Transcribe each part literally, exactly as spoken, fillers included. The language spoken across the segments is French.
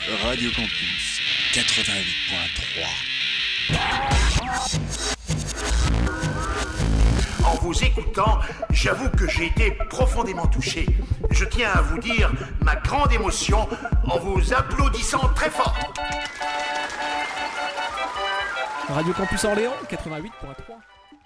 Radio Campus quatre-vingt-huit point trois. En vous écoutant, j'avoue que j'ai été profondément touché. Je tiens à vous dire ma grande émotion en vous applaudissant très fort. Radio Campus Orléans quatre-vingt-huit point trois.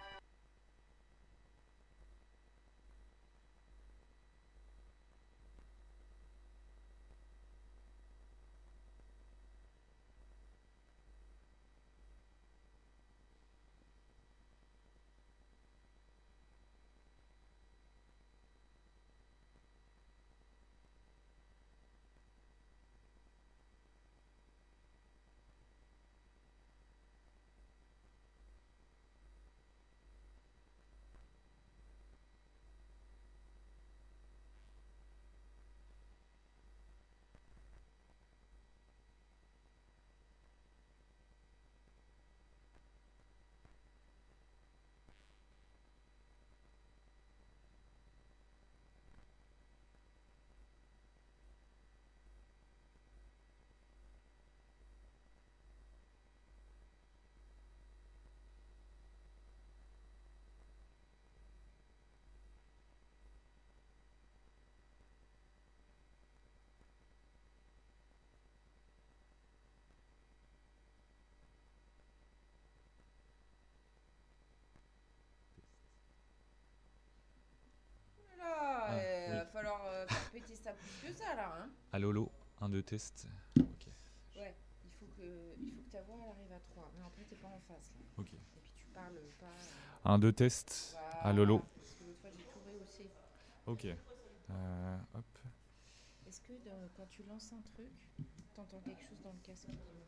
Péter ça plus que ça là, hein. Allô, Lolo, un, deux, test. Ok. Ouais, il faut que, il faut que ta voix elle arrive à trois. Mais après, t'es pas en face là. Ok. Et puis tu parles pas. Euh... un, deux, test. Voilà. Allô, Lolo. Parce que l'autre fois, j'ai tout rehaussé. Ok. Euh, hop. Est-ce que dans, quand tu lances un truc, t'entends quelque chose dans le casque?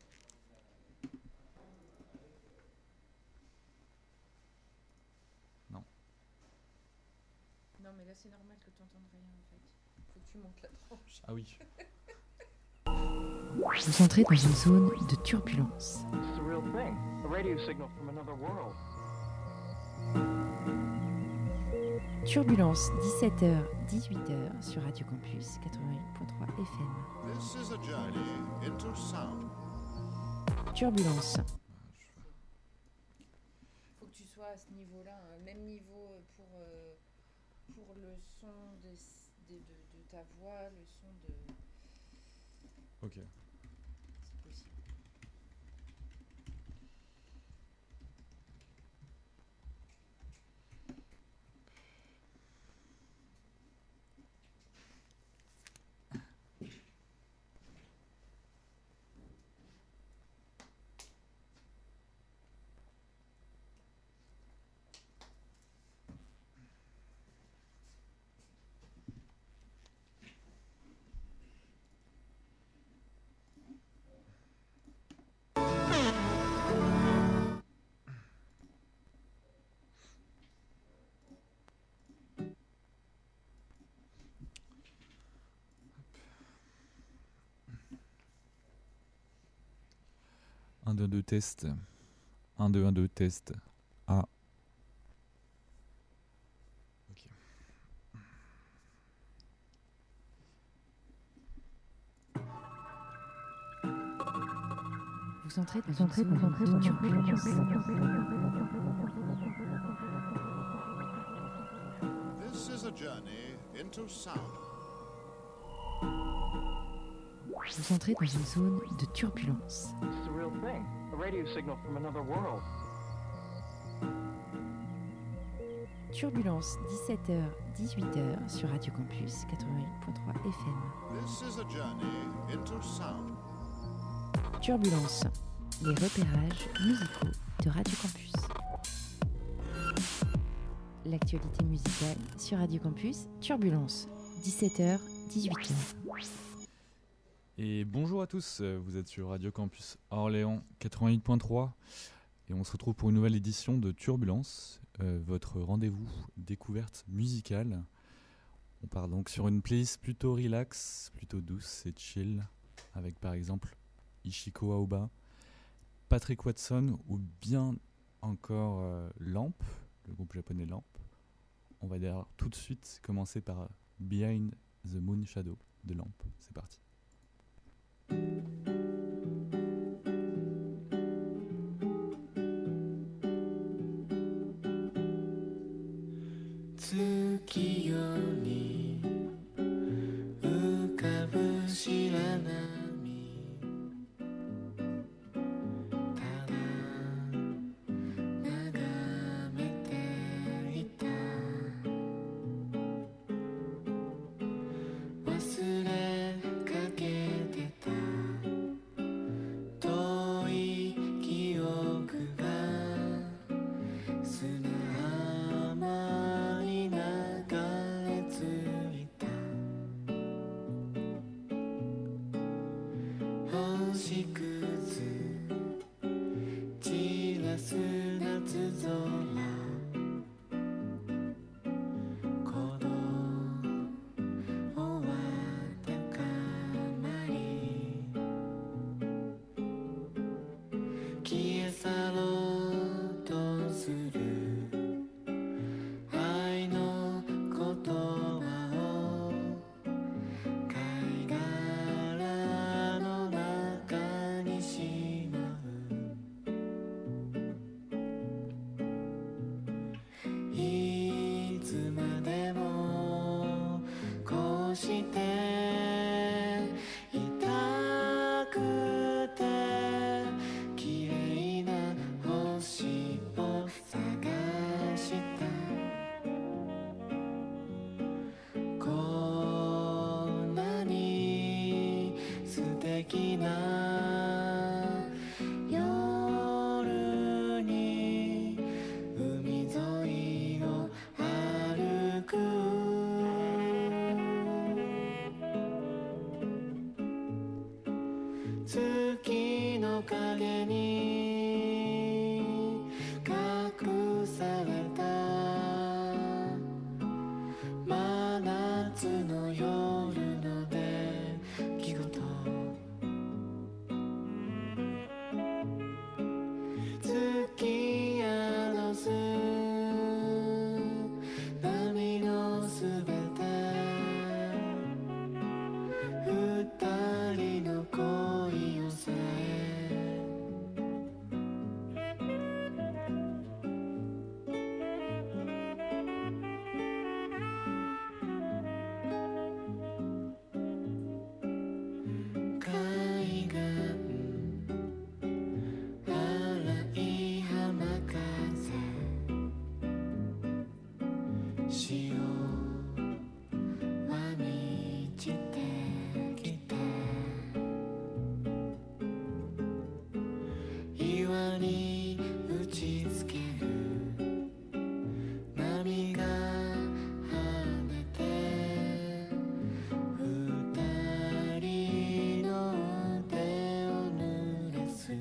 Non. Non, mais là, c'est normal que t'entendes rien en fait. Faut que tu montes la tranche. Ah oui. Vous entrez dans une zone de turbulence. Turbulence, dix-sept heures, dix-huit heures sur Radio Campus quatre-vingt-huit point trois F M. This is a journey into sound. Turbulence. Faut que tu sois à ce niveau-là, hein. Même niveau pour, euh, pour le son des, des, de, de ta voix, le son de... Ok. C'est possible. un, deux, deux, test. un, deux, un, deux, test. Ah. Ok. Vous entrez dans une zone de turbulence. This is a journey into sound. Vous entrez dans une zone de turbulence. It's a real thing. A radio signal from another world. Turbulence, dix-sept heures, dix-huit heures sur Radio Campus quatre-vingt-huit point trois F M. This is a journey into sound. Turbulence, les repérages musicaux de Radio Campus. L'actualité musicale sur Radio Campus, Turbulence, dix-sept heures, dix-huit heures. Et bonjour à tous, vous êtes sur Radio Campus Orléans quatre-vingt-huit point trois et on se retrouve pour une nouvelle édition de Turbulence, euh, votre rendez-vous découverte musicale. On part donc sur une playlist plutôt relax, plutôt douce et chill, avec par exemple Ichiko Aoba, Patrick Watson ou bien encore euh, Lamp, le groupe japonais Lamp. On va d'ailleurs tout de suite commencer par Behind the Moon Shadow de Lamp. C'est parti. Thank you. 月夜に浮かぶ白波ただ眺めていた忘れかけてた遠い記憶が砂浜に流れ着いた星屑散らす夏空鼓動は高まり消え去ろうとする愛の言葉を貝殻の中にしまういつまでもこうしていたくて綺麗な星を探したこんなに素敵な夜に海沿いを歩く月の影に隠された真夏の夜の出来事月宿す波のすべて二人の恋をさえ海岸荒い浜風潮は満ちてきて岩に打ちつける波が跳ねて二人の手を濡らす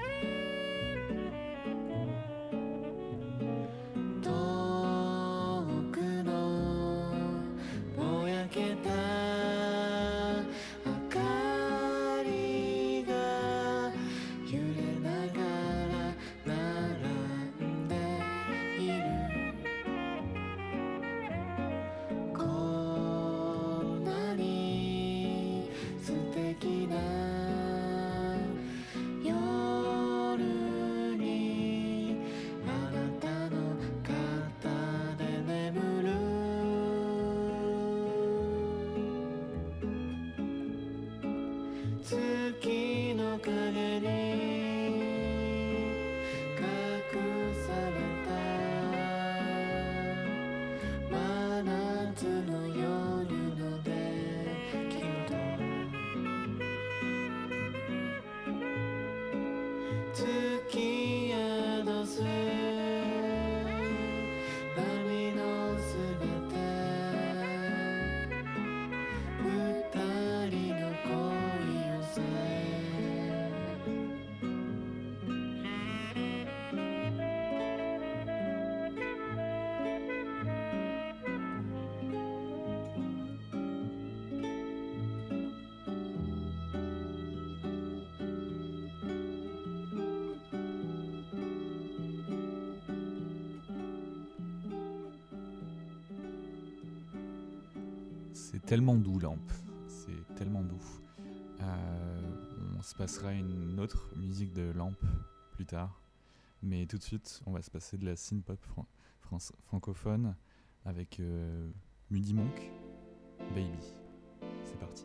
遠くのぼやけた明かりが揺れながら並んでいるこんなに素敵な夜にあなたの肩で眠る月の影に隠された真夏の夜の出来事月宿す波のすべて二人の恋をさえ C'est tellement doux, Lampe. C'est tellement doux. Euh, on se passera une autre musique de Lampe plus tard. Mais tout de suite, on va se passer de la synth-pop fran- france- francophone avec euh, Muddy Monk, Baby. C'est parti.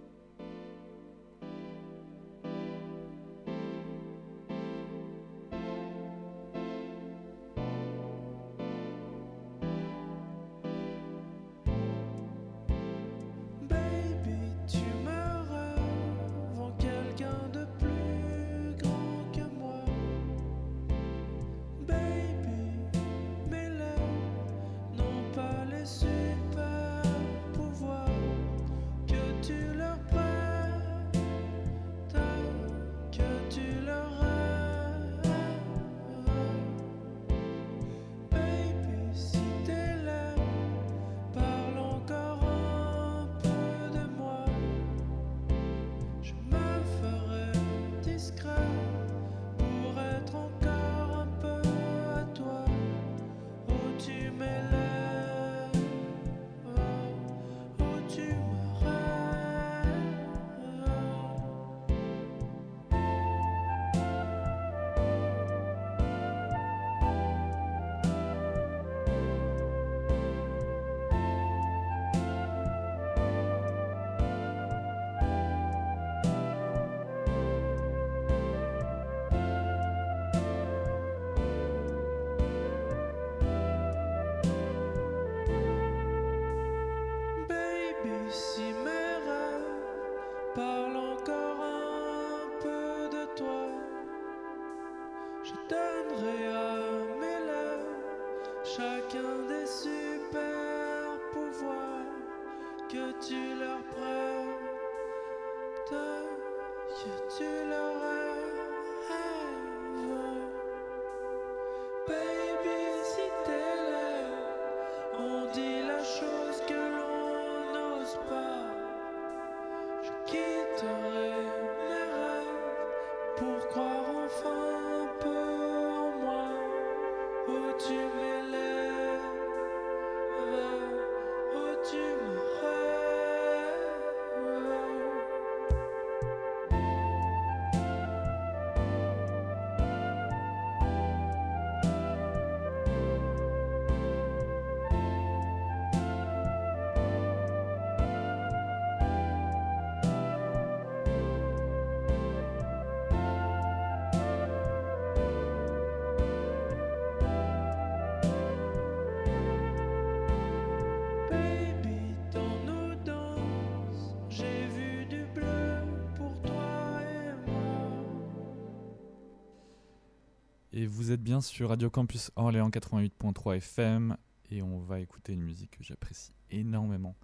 Et vous êtes bien sur Radio Campus Orléans quatre-vingt-huit point trois F M et on va écouter une musique que j'apprécie énormément.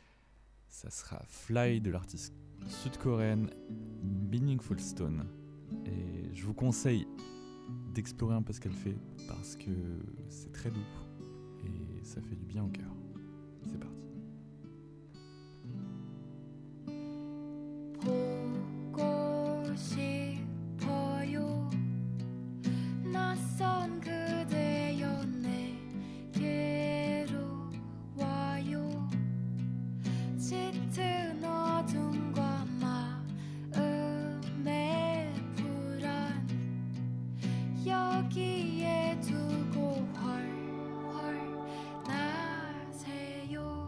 Ça sera Fly de l'artiste sud-coréenne Meaningful Stone. Et je vous conseille d'explorer un peu ce qu'elle fait parce que c'est très doux et ça fait du bien au cœur. C'est parti. 낯선 그대여 내게로 와요. 짙은 어둠과 마음의 불안 여기에 두고 훨훨 나세요.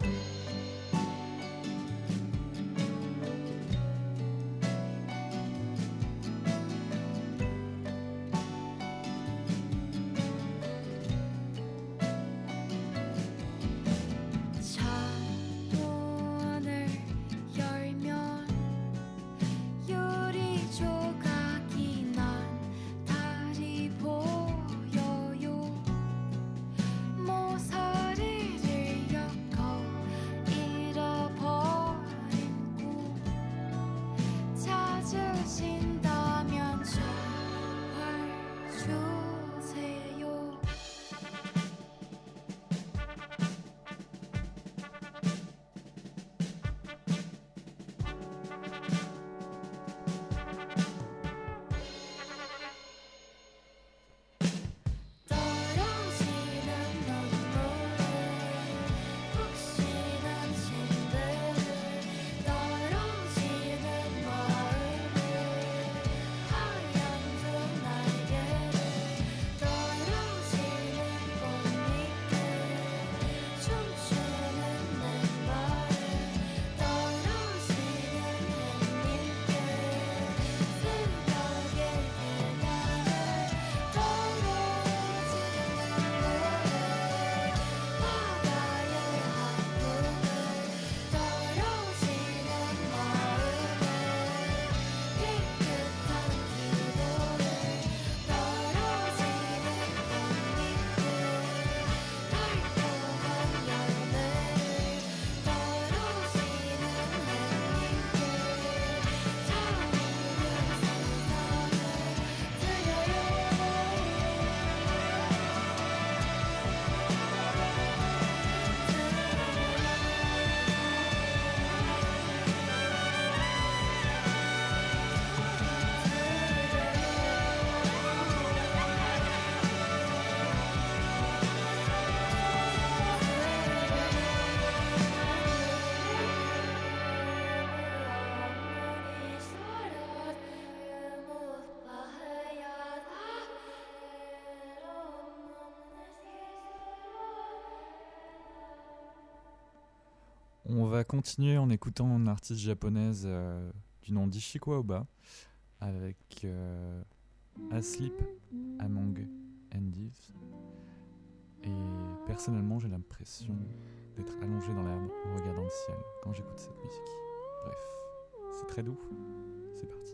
On va continuer en écoutant une artiste japonaise euh, du nom d'Ishiko Aoba avec euh, Asleep Among Endives. Et personnellement, j'ai l'impression d'être allongé dans l'herbe en regardant le ciel quand j'écoute cette musique. Bref, c'est très doux. C'est parti.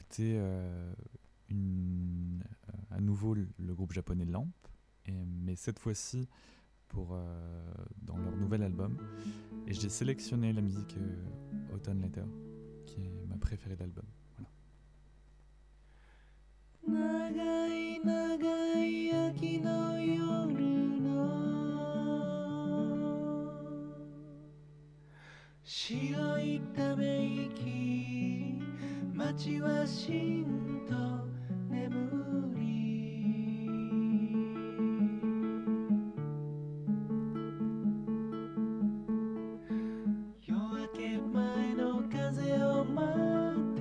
écouter euh, une, euh, à nouveau le, le groupe japonais Lamp, et, mais cette fois-ci pour, euh, dans leur nouvel album. Et j'ai sélectionné la musique euh, Autumn Letter, qui est ma préférée de l'album. Voilà. 長い長い秋の夜の白いため息街はしんと眠り夜明け前の風を待って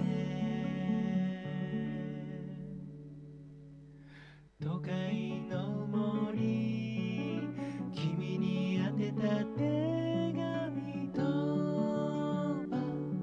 都会の森君に宛てた手紙とば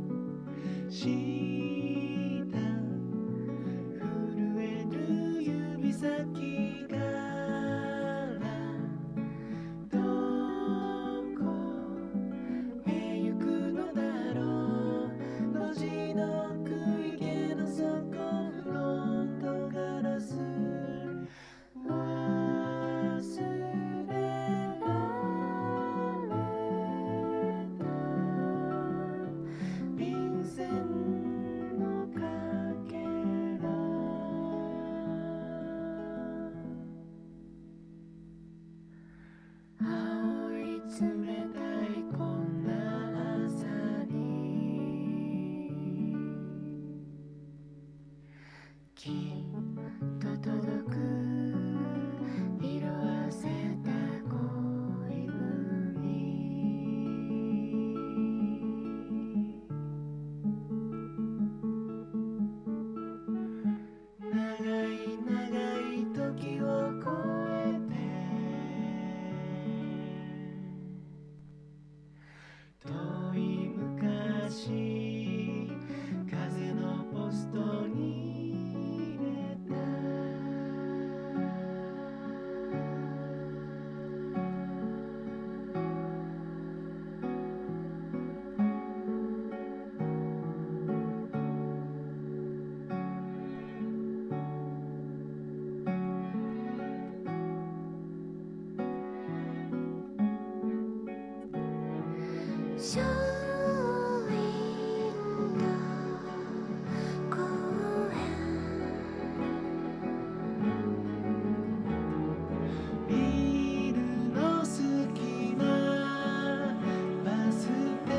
した震える指先からどこへ行くのだろう路地の奥池の底フロントガラス忘れられた便箋のかけら青い冷たいこんな朝にきっと届く色あせた恋文長い長い時を越えて遠い昔風のポストに入れたショーウィンドウ公園ビルの隙間バス停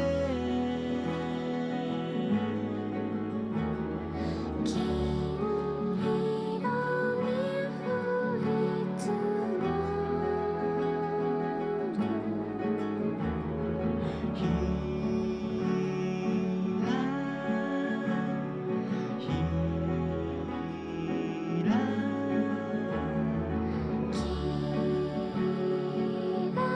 金色に降り積もるひらひらきら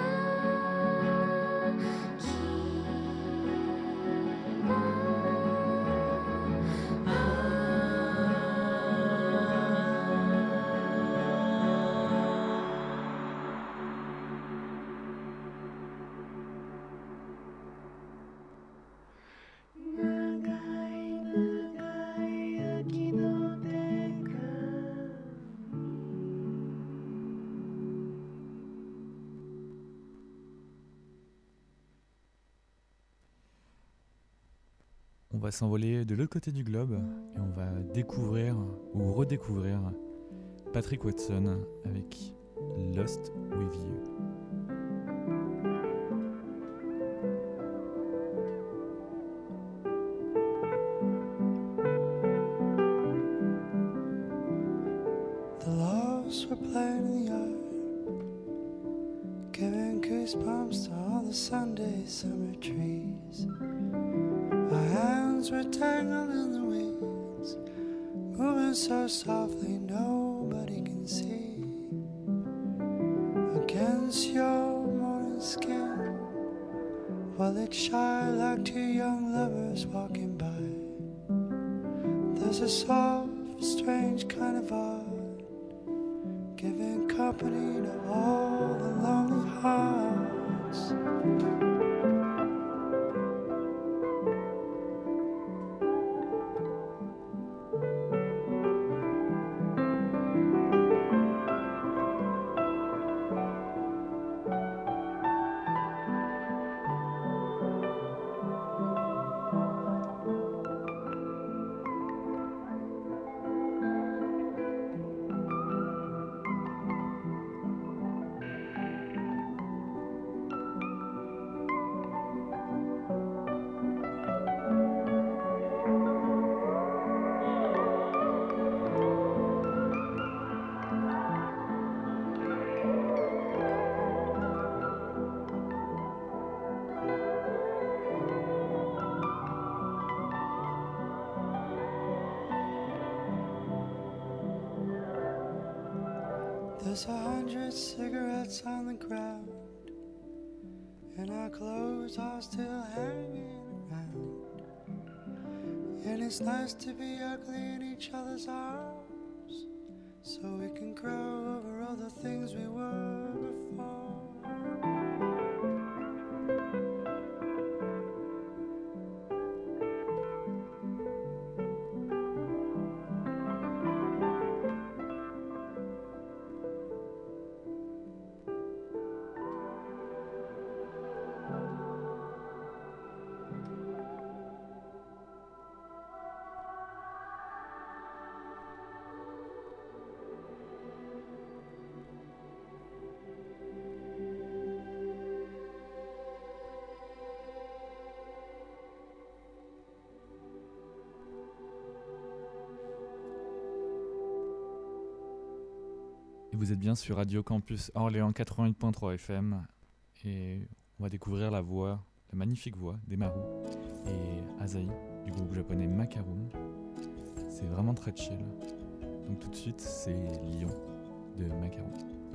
長い長い秋の手紙 On va s'envoler de l'autre côté du globe et on va découvrir ou redécouvrir Patrick Watson avec Lost With You. The loaves were playing in the yard, giving goosebumps to all the Sunday summer trees. Our hands were tangled in the weeds, moving so softly nobody can see. Against your morning skin, while it shy like two young lovers walking by. There's a soft, strange kind of art, giving company to all the lonely hearts. There's a hundred cigarettes on the ground, and our clothes are still hanging around. And it's nice to be ugly in each other's arms, so we can grow over all the things we were before. Et vous êtes bien sur Radio Campus Orléans quatre-vingt-huit point trois F M et on va découvrir la voix, la magnifique voix d'Emaru et Asahi du groupe japonais Macaroon. C'est vraiment très chill. Donc tout de suite, c'est Lion de Macaroon.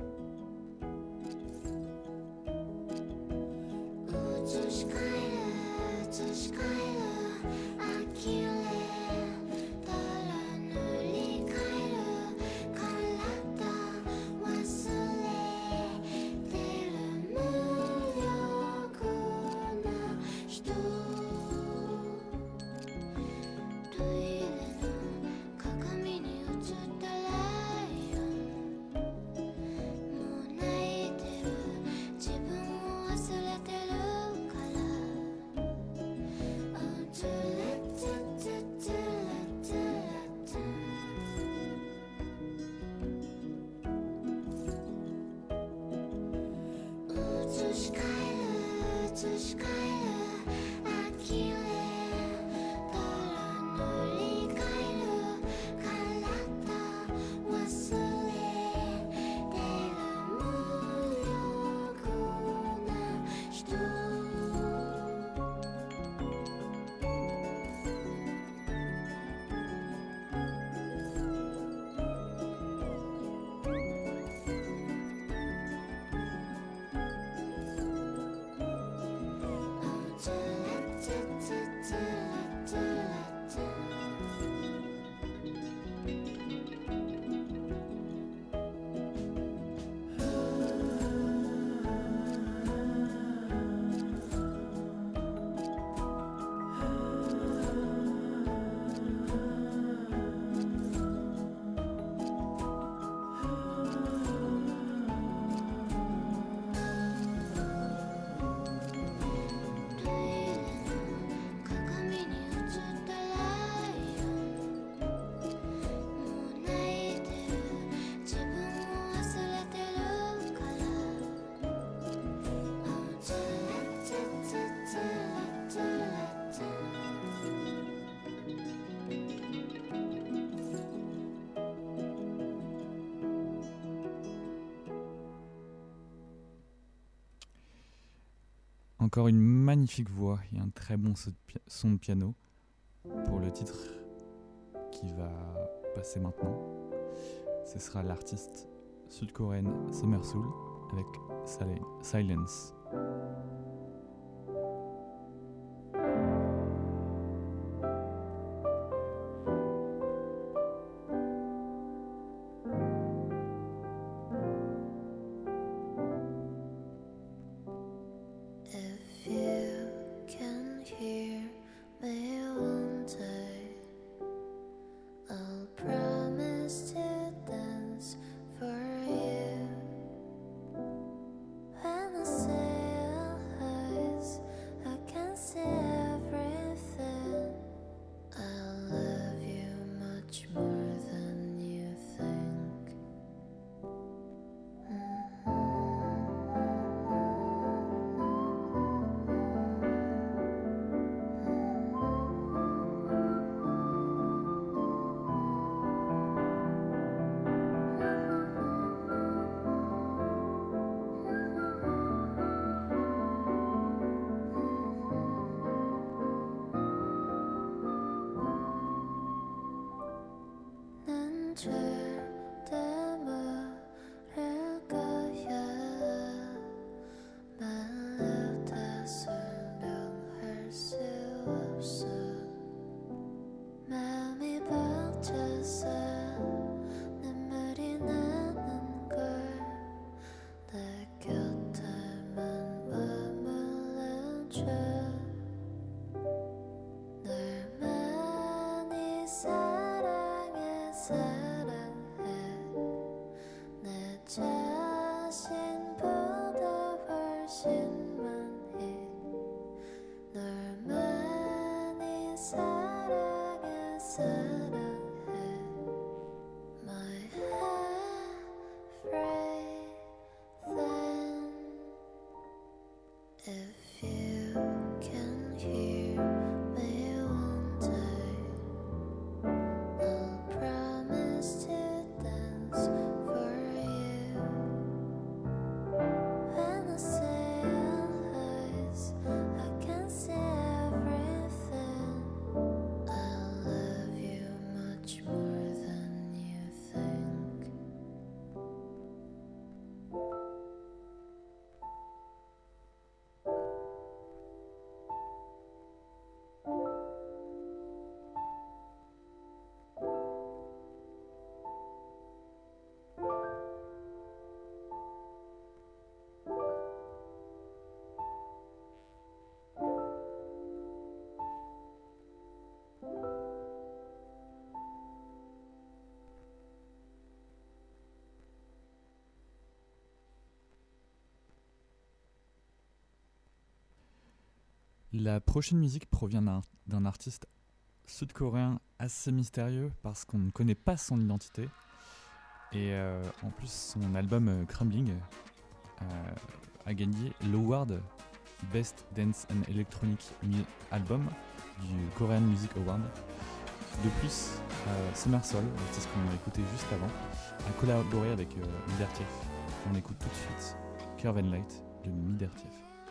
Encore une magnifique voix et un très bon son de piano pour le titre qui va passer maintenant. Ce sera l'artiste sud-coréenne Summer Soul avec Silence. La prochaine musique provient d'un, d'un artiste sud-coréen assez mystérieux parce qu'on ne connaît pas son identité. Et euh, en plus, son album euh, Crumbling euh, a gagné l'award Best Dance and Electronic Mu- Album du Korean Music Award. De plus, euh, Summersol, l'artiste qu'on a écouté juste avant, a collaboré avec euh, Midertiev. On écoute tout de suite Curve and Light de Midertiev.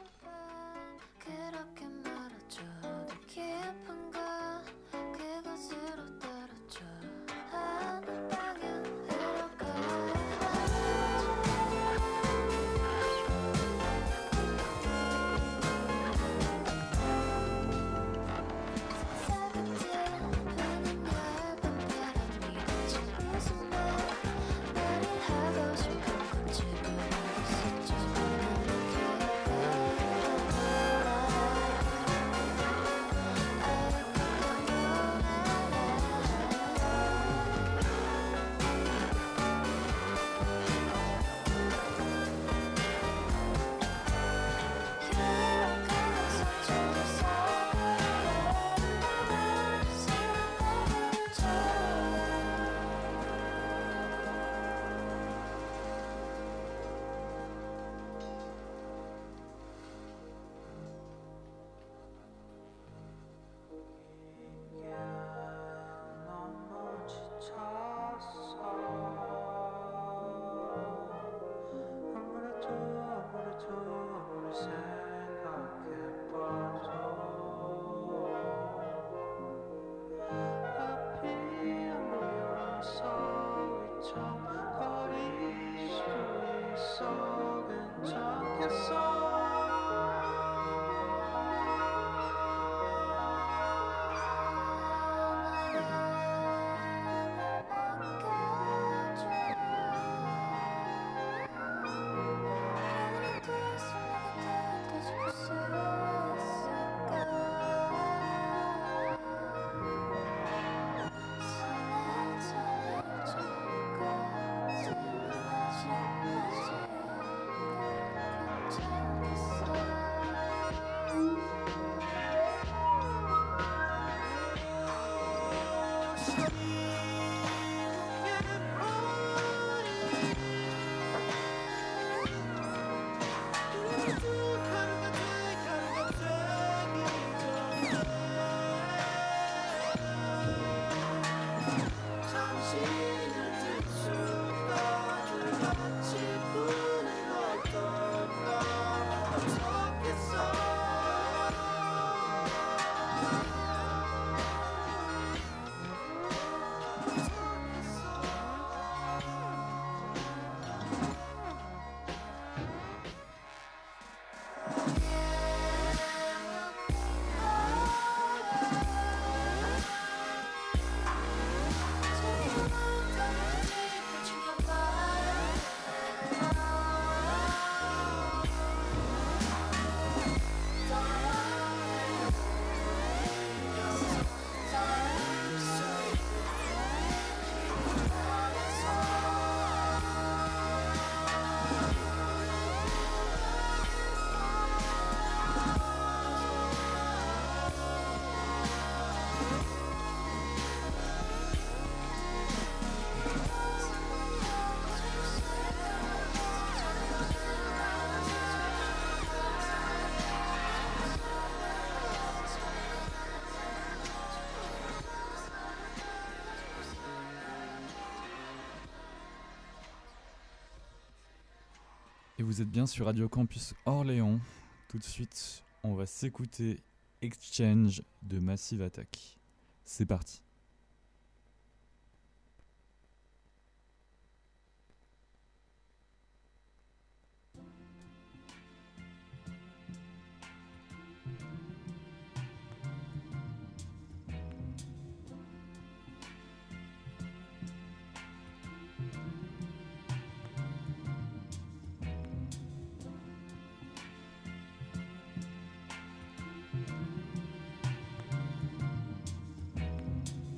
그렇게 말아줘도 깊은가 그곳으로 떨어져 하늘 방향 Et vous êtes bien sur Radio Campus Orléans. Tout de suite, on va s'écouter Exchange de Massive Attack. C'est parti. Thank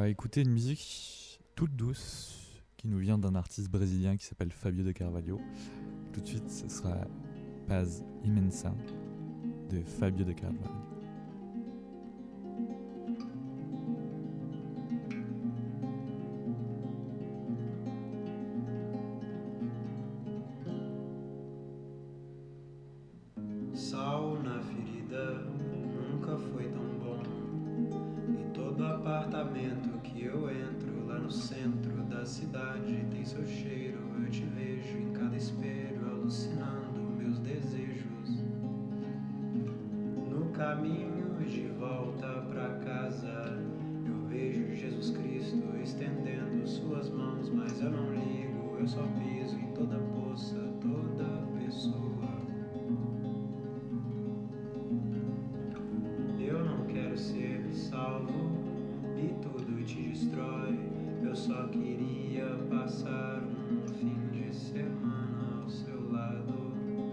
va écouter une musique toute douce qui nous vient d'un artiste brésilien qui s'appelle Fabio de Carvalho. Tout de suite, ce sera Paz Imensa de Fabio de Carvalho. Sal na ferida nunca foi tão bom. E todo apartamento que eu entro lá no centro da cidade tem seu cheiro. Eu te vejo em cada espelho alucinando meus desejos. No caminho de volta pra casa eu vejo Jesus Cristo estendendo suas mãos, mas eu não ligo, eu só piso em toda poça, toda pessoa. Ser salvo e tudo te destrói. Eu só queria passar um fim de semana ao seu lado.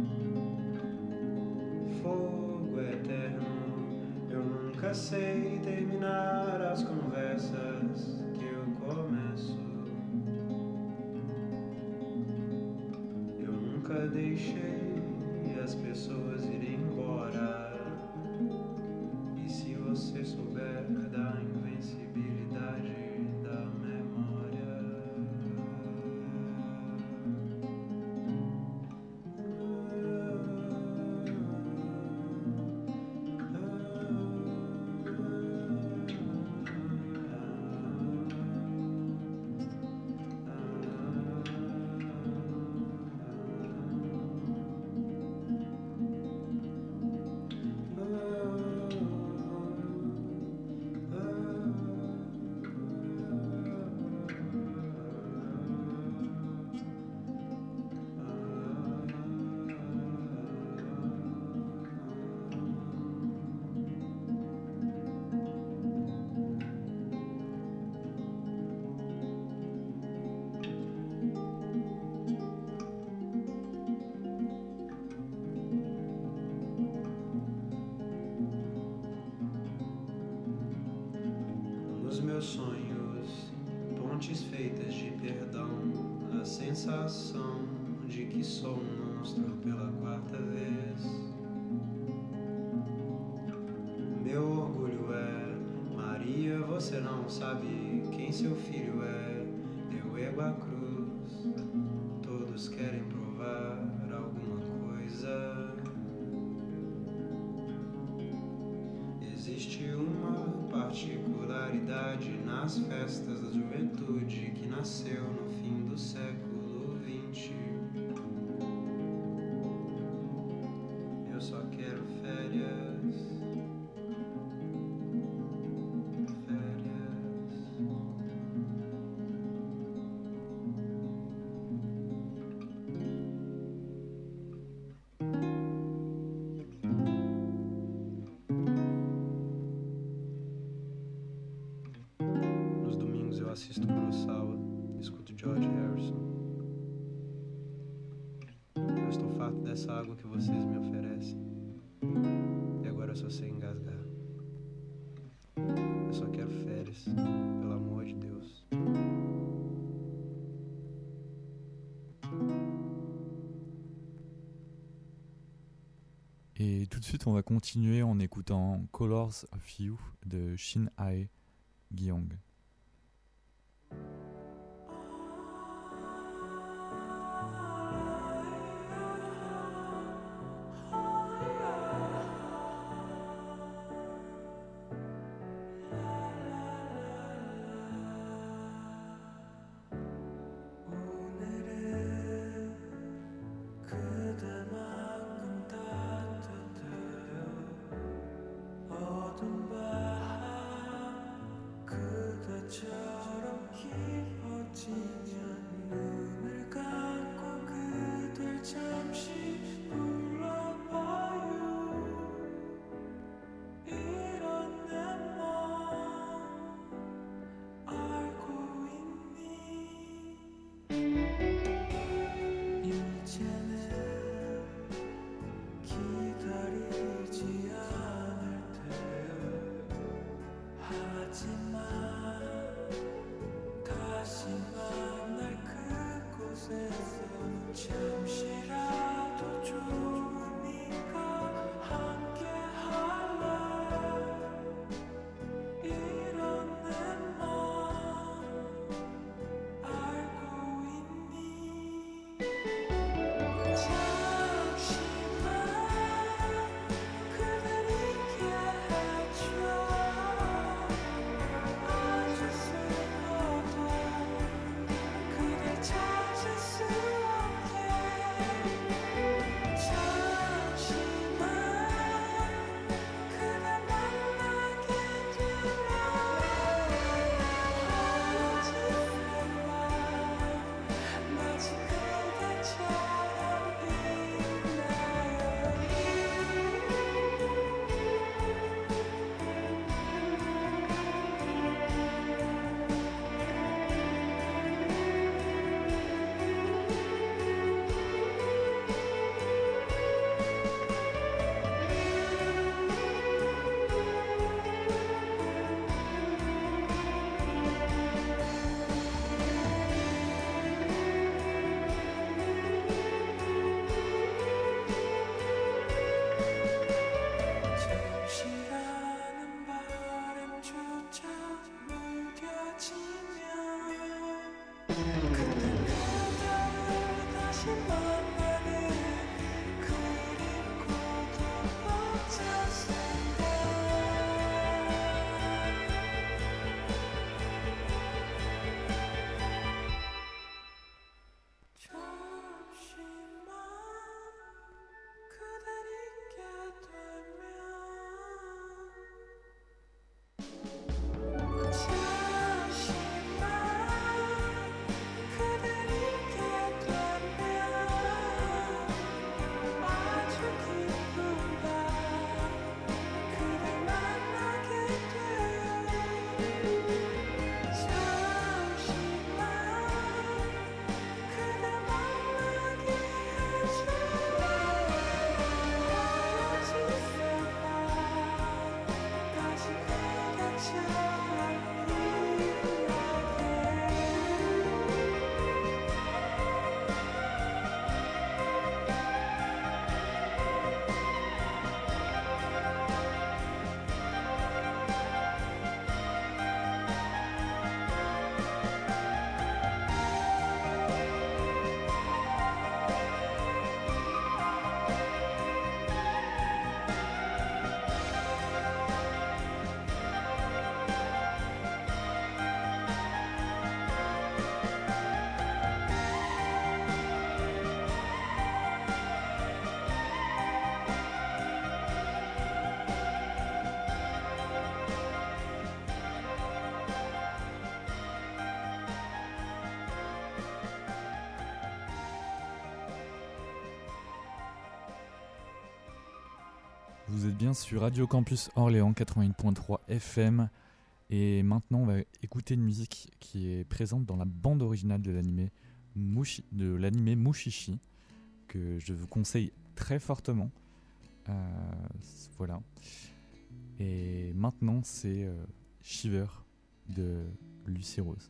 Fogo eterno, eu nunca sei terminar as conversas que eu começo. Eu nunca deixei as pessoas irem embora. Se você souber da invencibilidade da memória, meus sonhos, pontes feitas de perdão, a sensação de que sou um monstro pela quarta vez. Meu orgulho é, Maria, você não sabe quem seu filho é. Eu ergo a cruz, todos querem provar alguma coisa. Existe uma particularidade nas festas da juventude que nasceu no fim do século vinte. Eu só quero férias, férias. Assisto Kurosawa, escuto George Harrison. Eu estou farto dessa água que vocês me oferecem. E agora eu só sei engasgar. Eu só quero férias, pelo amor de Deus. Et tout de suite, on va continuer en écoutant Colors of You de Shin Ae Gyong. 하지만 Vous êtes bien sur Radio Campus Orléans quatre-vingt-huit point trois F M et maintenant on va écouter une musique qui est présente dans la bande originale de l'animé Mushi, de l'animé Mushishi, que je vous conseille très fortement. Euh, voilà. Et maintenant c'est euh, Shiver de Lucy Rose.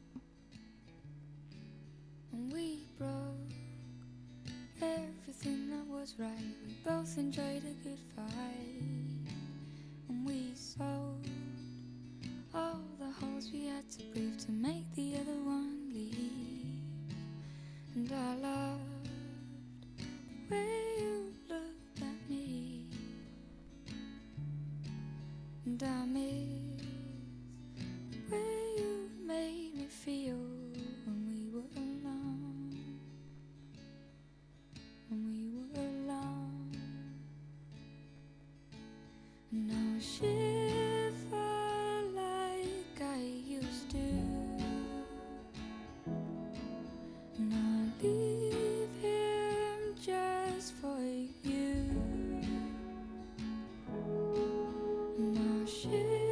We broke everything that was right. We both enjoyed a good fight, and we sold all the holes we had to breathe to make the other one leave. And I loved the way you looked at me, and I miss the way you made me feel when we were alone, when we were alone. And now I shiver like I used to, and I leave him just for you. And now I shiver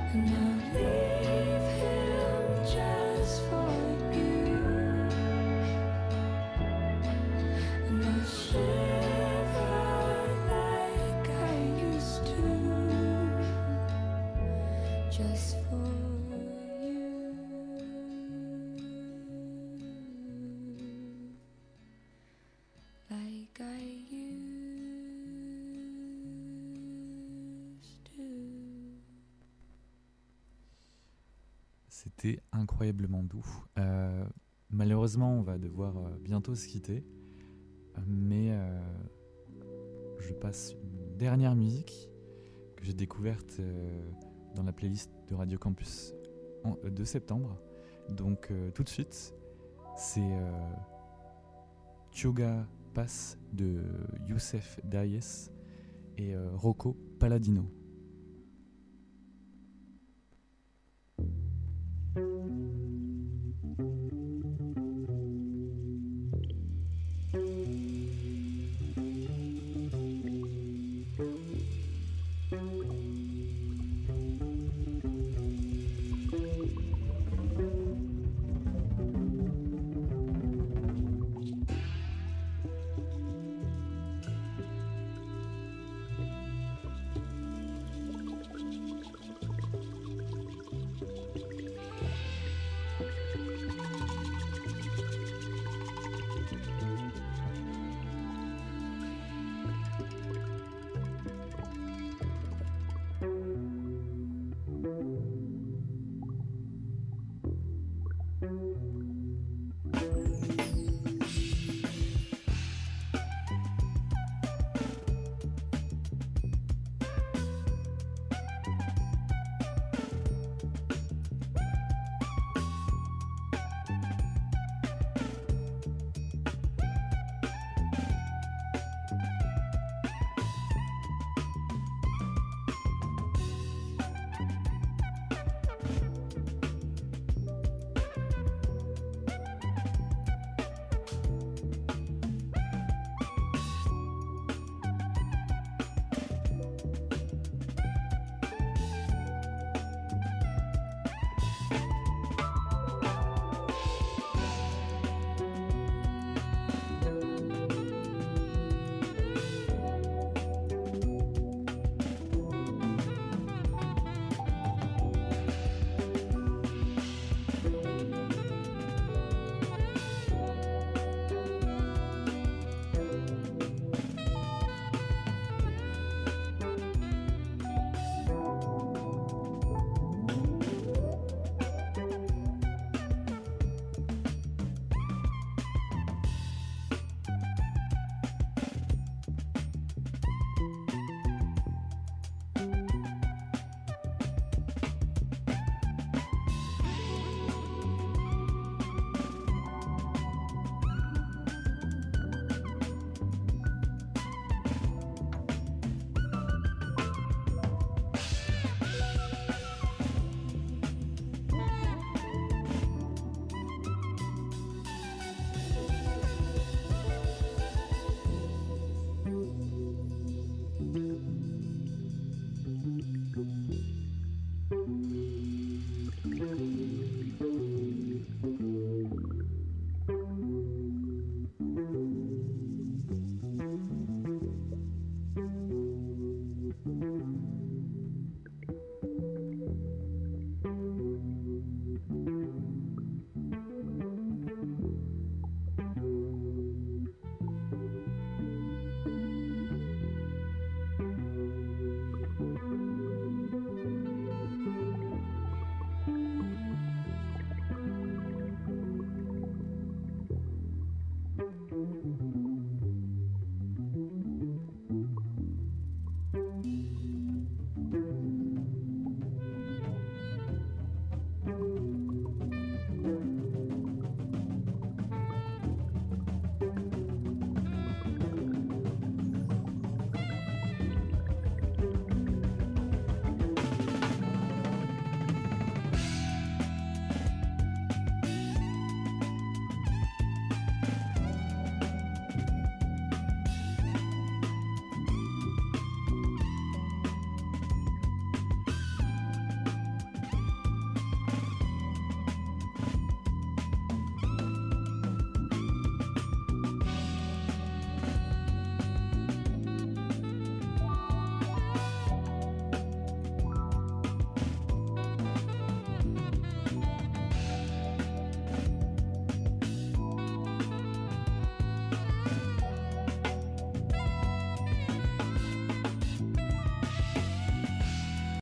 and I'll leave him just for you, and I'll shiver like I used to, just for you, like I used to. C'était incroyablement doux. Euh, malheureusement, on va devoir euh, bientôt se quitter. Euh, mais euh, je passe une dernière musique que j'ai découverte euh, dans la playlist de Radio Campus en, euh, de septembre. Donc euh, tout de suite, c'est euh, Tioga Pass de Youssef Dayes et euh, Rocco Palladino. Thank you.